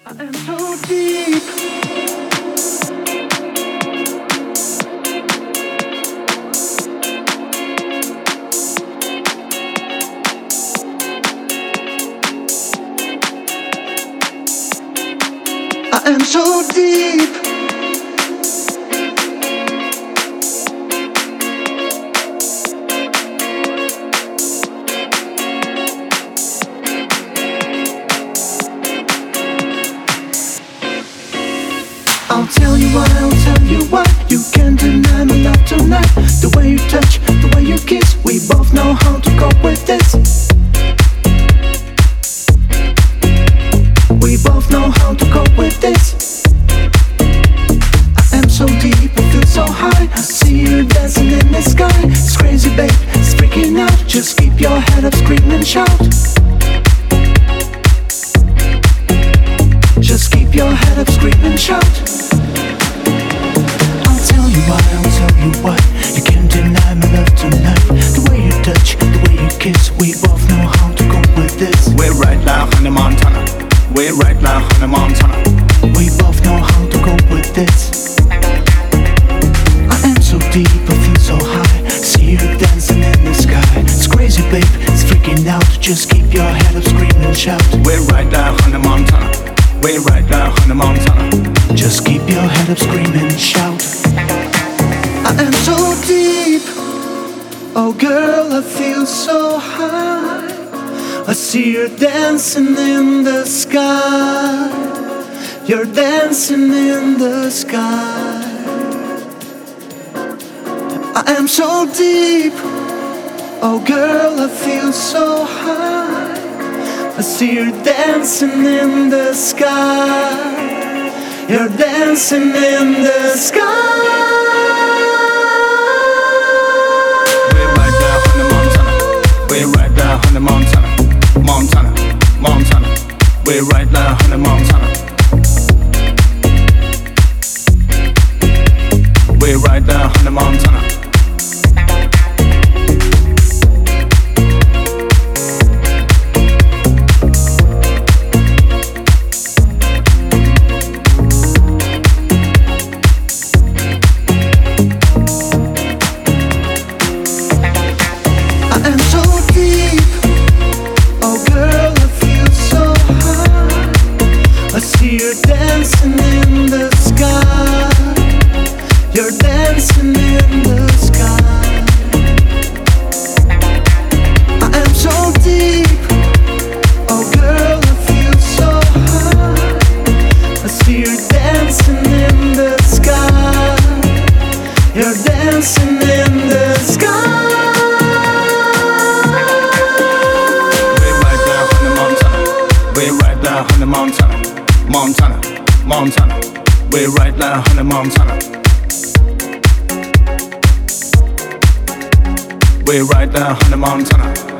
I am so deep. I am so deep. I'll tell you why, I'll tell you why. You can't deny my love tonight. The way you touch, the way you kiss, we both know how to cope with this. We both know how to cope with this. I am so deep, I feel so high. I see you dancing in the sky. It's crazy, babe, it's freaking out. Just keep your head up, scream and shout. Just keep your head up, scream and shout. I'll tell you why, I'll tell you why. You can't deny my love tonight. The way you touch, the way you kiss, we both know how to cope with this. We're right now Hannah Montana. We're right now Hannah Montana. We both know how to cope with this. I am so deep, I feel so high. See you dancing in the sky. It's crazy, babe, it's freaking out. Just keep your head up, scream and shout. We're right now Hannah Montana. We're right now Hannah Montana. Just keep your head up, scream and shout. I am so deep. Oh girl, I feel so high. I see you dancing in the sky. You're dancing in the sky. I am so deep. Oh girl, I feel so high. I see you dancing in the sky. You're dancing in the sky. We're right now Hannah Montana. We're right now Hannah Montana. Montana, Montana. We're right now Hannah Montana. We're right now Hannah Montana. I am so deep. Oh girl, I feel so high. I see you dancing in the sky. You're dancing in the sky. I am so deep. Oh girl, I feel so high. I see you dancing in the sky. You're dancing in the sky. We're right now Hannah Montana. Montana, Montana. We're right now Hannah Montana. We're right now Hannah Montana.